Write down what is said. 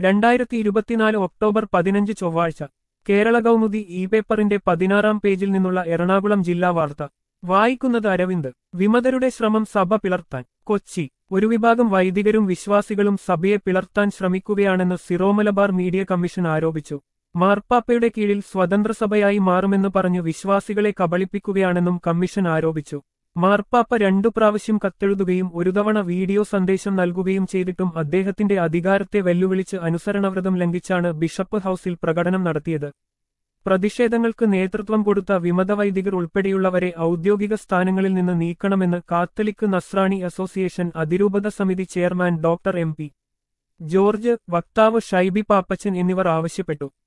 2024 October 15 ചൊവ്വാഴ്ച Kerala Kaumudi E പേപ്പറിന്റെ 16-ാം പേജിൽ നിന്നുള്ള എറണാകുളം ജില്ലാ വാർത്ത വായിക്കുന്നത് അരവിന്ദ്. വിമതരുടെ ശ്രമം സഭ പിളർത്താൻ. കൊച്ചി. ഒരു വിഭാഗം വൈദികരും വിശ്വാസികളും സഭയെ പിളർത്താൻ ശ്രമിക്കുകയാണെന്ന് സിറോ മലബാർ മീഡിയ കമ്മീഷൻ ആരോപിച്ചു. മാർപ്പാപ്പയുടെ കീഴിൽ സ്വതന്ത്ര സഭയായി മാറുമെന്ന് പറഞ്ഞു വിശ്വാസികളെ കബളിപ്പിക്കുകയാണെന്നും കമ്മീഷൻ ആരോപിച്ചു. മാർപ്പാപ്പ 2 പ്രാവശ്യം കത്തെഴുതുകയും ഒരു തവണ വീഡിയോ സന്ദേശം നൽകുകയും ചെയ്തിട്ടും അദ്ദേഹത്തിന്റെ അധികാരത്തെ വെല്ലുവിളിച്ച് അനുസരണവ്രതം ലംഘിച്ചാണ് ബിഷപ്പ് ഹൌസിൽ പ്രകടനം നടത്തിയത്. പ്രതിഷേധങ്ങൾക്ക് നേതൃത്വം കൊടുത്ത വിമതവൈദികർ ഉൾപ്പെടെയുള്ളവരെ ഔദ്യോഗിക സ്ഥാനങ്ങളിൽ നിന്ന് നീക്കണമെന്ന് കാത്തലിക് നസ്രാണി അസോസിയേഷൻ അതിരൂപത സമിതി chairman doctor M P George, വക്താവ് ഷൈബി പാപ്പച്ചൻ എന്നിവർ ആവശ്യപ്പെട്ടു.